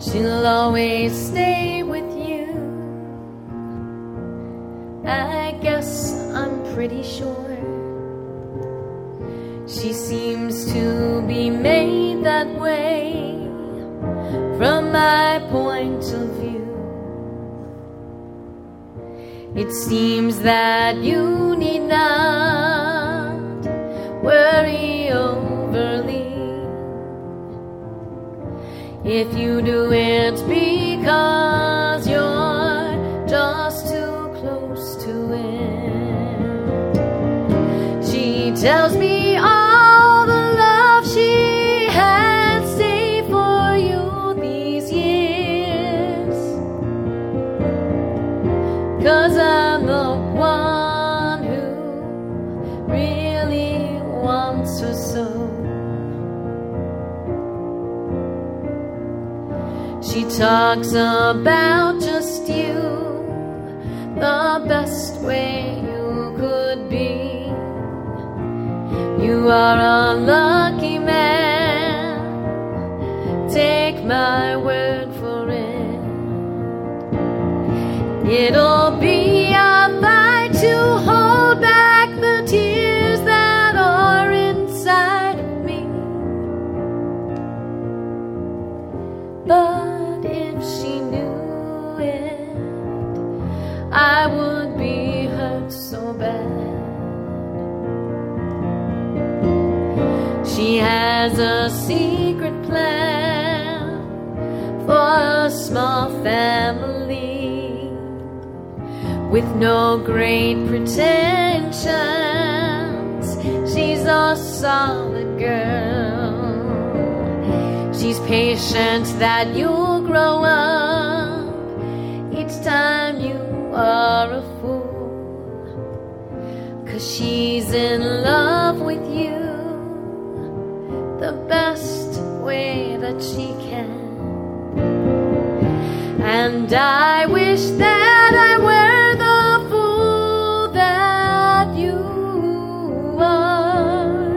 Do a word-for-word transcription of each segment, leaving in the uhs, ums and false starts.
she'll always stay with you. I guess I'm pretty sure she seems to be made that way from my point of view. It seems that you need not worry overly if you do it because you're just too close to it. She tells me all the love she has saved for you these years, 'cause I'm the one who really wants her so. She talks about just you, the best way you could be. You are a lucky man, take my word for it. It'll be a fight to hold back the tears that are inside of me. But if she knew it, I would be hurt so bad. She has a secret plan for a small family with no great pretensions. She's a solid girl. She's patient that you'll grow up each time you are a fool, 'cause she's in love with you the best way that she can. And I wish that I were the fool that you are.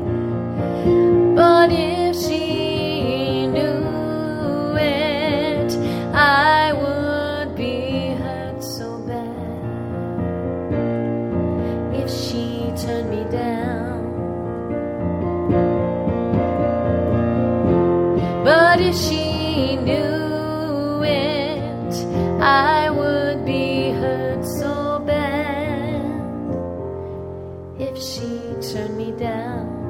But if she knew it, I would be hurt so bad. If she turned me down, but if she knew it, I would be hurt so bad. If she turned me down.